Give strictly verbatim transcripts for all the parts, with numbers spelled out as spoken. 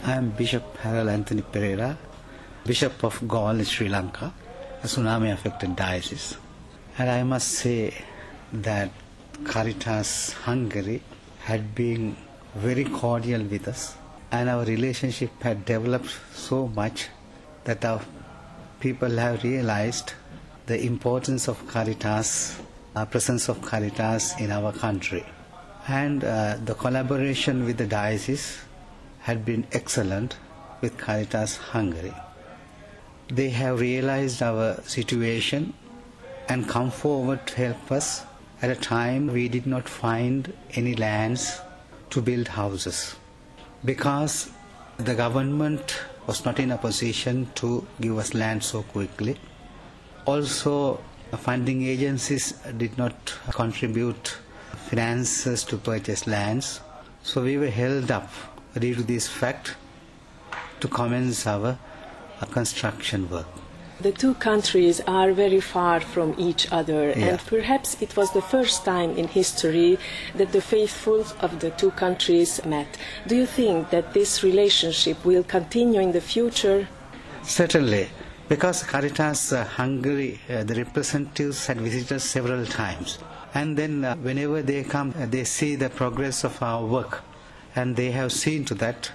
I am Bishop Harold Anthony Pereira, Bishop of Galle in Sri Lanka, a tsunami-affected diocese. And I must say that Caritas Hungary had been very cordial with us, and our relationship had developed so much that our people have realized the importance of Caritas, the presence of Caritas in our country. And uh, the collaboration with the diocese had been excellent with Caritas Hungary. They have realized our situation and come forward to help us at a time we did not find any lands to build houses, because the government was not in a position to give us land so quickly. Also, funding agencies did not contribute finances to purchase lands, so we were held up due to this fact to commence our uh, construction work. The two countries are very far from each other, Yeah. and perhaps it was the first time in history that the faithful of the two countries met. Do you think that this relationship will continue in the future? Certainly, because Caritas uh, Hungary, uh, the representatives had visited us several times. And then uh, whenever they come, uh, they see the progress of our work, and they have seen to that.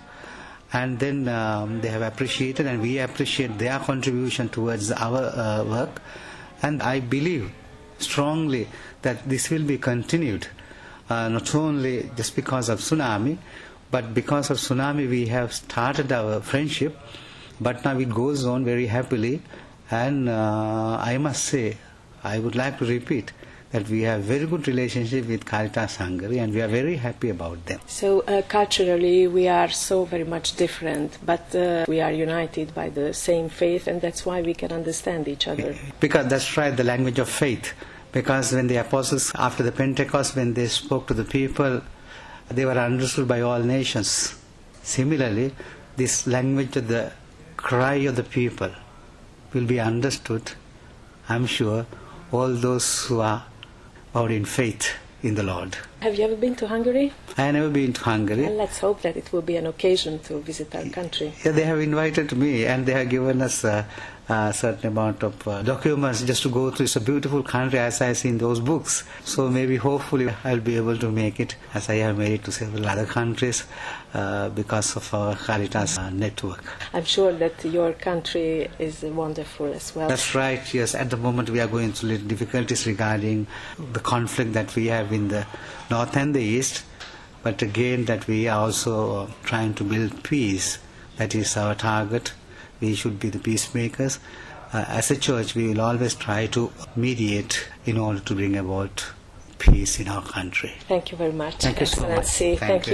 And then um, they have appreciated, and we appreciate their contribution towards our uh, work. And I believe strongly that this will be continued, uh, not only just because of tsunami, but because of tsunami we have started our friendship, but now it goes on very happily. And uh, I must say, I would like to repeat, that we have very good relationship with Caritas Hungary, and we are very happy about them. So uh, culturally we are so very much different, but uh, we are united by the same faith, and that's why we can understand each other. Because that's right, the language of faith. Because when the apostles, after the Pentecost, when they spoke to the people, they were understood by all nations. Similarly, this language of the cry of the people will be understood, I'm sure, all those who are bowed in faith in the Lord. Have you ever been to Hungary? I have never been to Hungary. Well, let's hope that it will be an occasion to visit our country. Yeah, they have invited me, and they have given us a, a certain amount of uh, documents just to go through. It's a beautiful country, as I see in those books. So maybe, hopefully, I'll be able to make it, as I have made it to several other countries uh, because of our Caritas uh, network. I'm sure that your country is wonderful as well. That's right, yes. At the moment we are going through little difficulties regarding the conflict that we have in the north and the east, but again that we are also trying to build peace. That is our target. We should be the peacemakers. Uh, as a church, we will always try to mediate in order to bring about peace in our country. Thank you very much. Thank you so much. Excellency. Thank Thank you. you.